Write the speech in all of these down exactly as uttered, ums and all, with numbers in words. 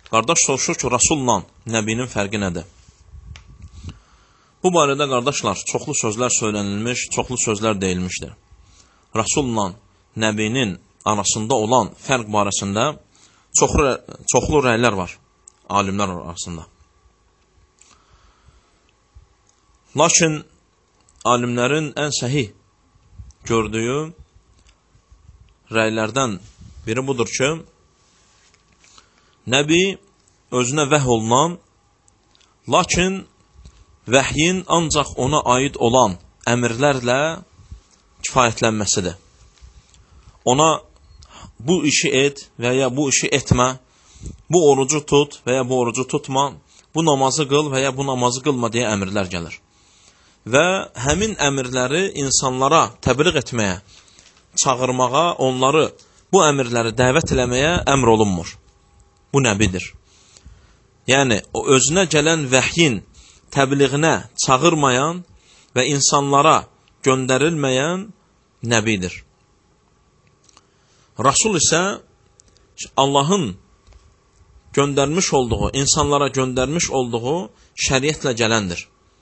Qardaş soruşur ki, Rasulla Nəbinin fərqi nədir? Bu barədə qardaşlar, çoxlu sözlər söylənilmiş, çoxlu sözlər deyilmişdir. Rasulla Nəbinin arasında olan fərq barəsində çoxlu, çoxlu rəylər var alimlər arasında. Lakin alimlərin ən səhih gördüyü rəylərdən biri budur ki, Nəbi özünə vəhy olunan, lakin vəhyin ancaq ona aid olan əmrlərlə kifayətlənməsidir. Ona bu işi et və ya bu işi etmə, bu orucu tut və ya bu orucu tutma, bu namazı qıl və ya bu namazı qılma deyə əmrlər gəlir. Və həmin əmrləri insanlara təbliğ etməyə, çağırmağa, onları bu əmrləri dəvət eləməyə əmr olunmur. Bu nəbidir. Yəni, o özünə gələn vəhyin təbliğinə çağırmayan və insanlara göndərilməyən nəbidir. Rasul isə Allahın göndərmiş olduğu, insanlara göndərmiş olduğu şəriətlə gələndir.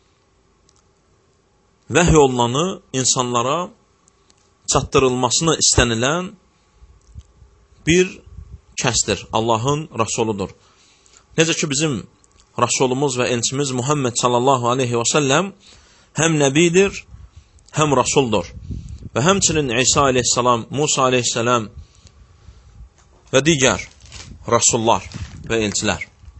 Vəhy olunanı insanlara çatdırılmasını istənilən bir kəsdir. Allahın Rasuludur. Necə ki, bizim Rasulumuz və elçimiz Muhammed sallallahu aleyhi və səlləm həm nəbidir, həm Rasuldur. Və həmçinin İsa aleyhissalam, Musa aleyhissalam və digər Rasullar və elçilər.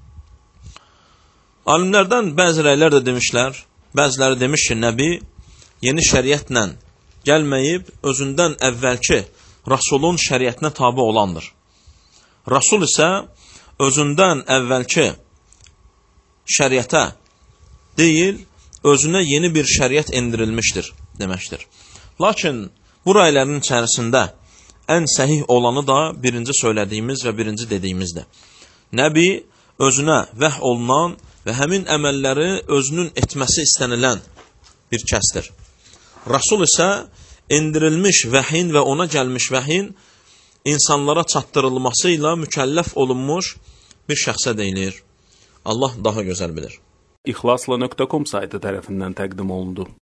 Alimlərdən bəzi rəylər də demişlər, bəziləri demiş ki, nəbi yeni şəriətlə gəlməyib, özündən əvvəlki Rasulun şəriətinə tabi olandır. Rasul isə özündən əvvəlki şəriətə deyil, özünə yeni bir şəriət endirilmişdir deməkdir. Lakin bu rəylərin içərisində ən səhih olanı da birinci söylədiyimiz və birinci dediyimizdir. Nəbi özünə vəhy olunan və həmin əməlləri özünün etməsi istənilən bir kəsdir. Rasul isə endirilmiş vəhyin və ona gəlmiş vəhyin insanlara çatdırılması ilə mükəlləf olunmuş bir şəxsə deyilir. Allah daha gözəl bilir. İxlasla nöqtə com saytı tərəfindən təqdim olundu.